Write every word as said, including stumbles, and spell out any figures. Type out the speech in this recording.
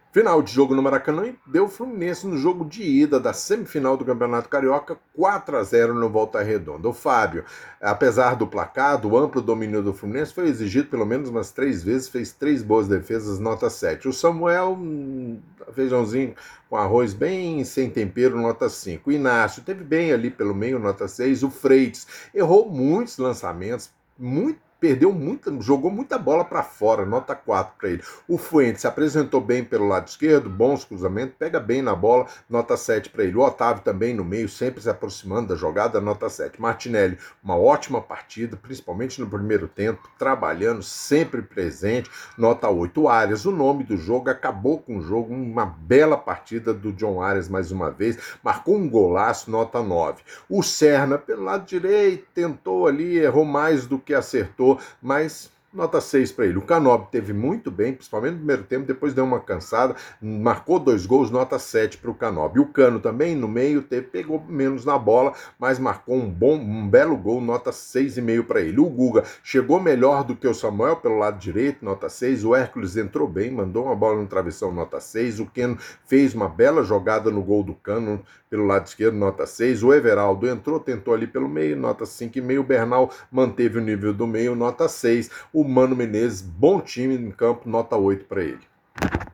Final de jogo no Maracanã e deu Fluminense no jogo de ida da semifinal do Campeonato Carioca, quatro a zero no Volta Redonda. O Fábio, apesar do placar, do amplo domínio do Fluminense, foi exigido pelo menos umas três vezes, fez três boas defesas, nota sete. O Samuel, hum, feijãozinho com arroz bem sem tempero, nota cinco. O Inácio teve bem ali pelo meio, nota seis. O Freitas errou muitos lançamentos, muito perdeu muita, jogou muita bola para fora, nota quatro para ele. O Fuentes se apresentou bem pelo lado esquerdo, bons cruzamentos, pega bem na bola, nota sete para ele. O Otávio também no meio, sempre se aproximando da jogada, nota sete. Martinelli, uma ótima partida, principalmente no primeiro tempo, trabalhando, sempre presente, nota oito. O Arias, o nome do jogo, acabou com o jogo, uma bela partida do John Arias mais uma vez, marcou um golaço, nota nove. O Serna, pelo lado direito, tentou ali, errou mais do que acertou, mas nota seis para ele. O Canóbio teve muito bem, principalmente no primeiro tempo, depois deu uma cansada, marcou dois gols, nota sete para o Canóbio. O Cano também, no meio, teve, pegou menos na bola, mas marcou um bom, um belo gol, nota seis vírgula cinco para ele. O Guga chegou melhor do que o Samuel pelo lado direito, nota seis. O Hércules entrou bem, mandou uma bola no travessão, nota seis. O Keno fez uma bela jogada no gol do Cano pelo lado esquerdo, nota seis. O Everaldo entrou, tentou ali pelo meio, nota cinco vírgula cinco. O Bernal manteve o nível do meio, nota seis. O Mano Menezes, bom time em campo, nota oito para ele.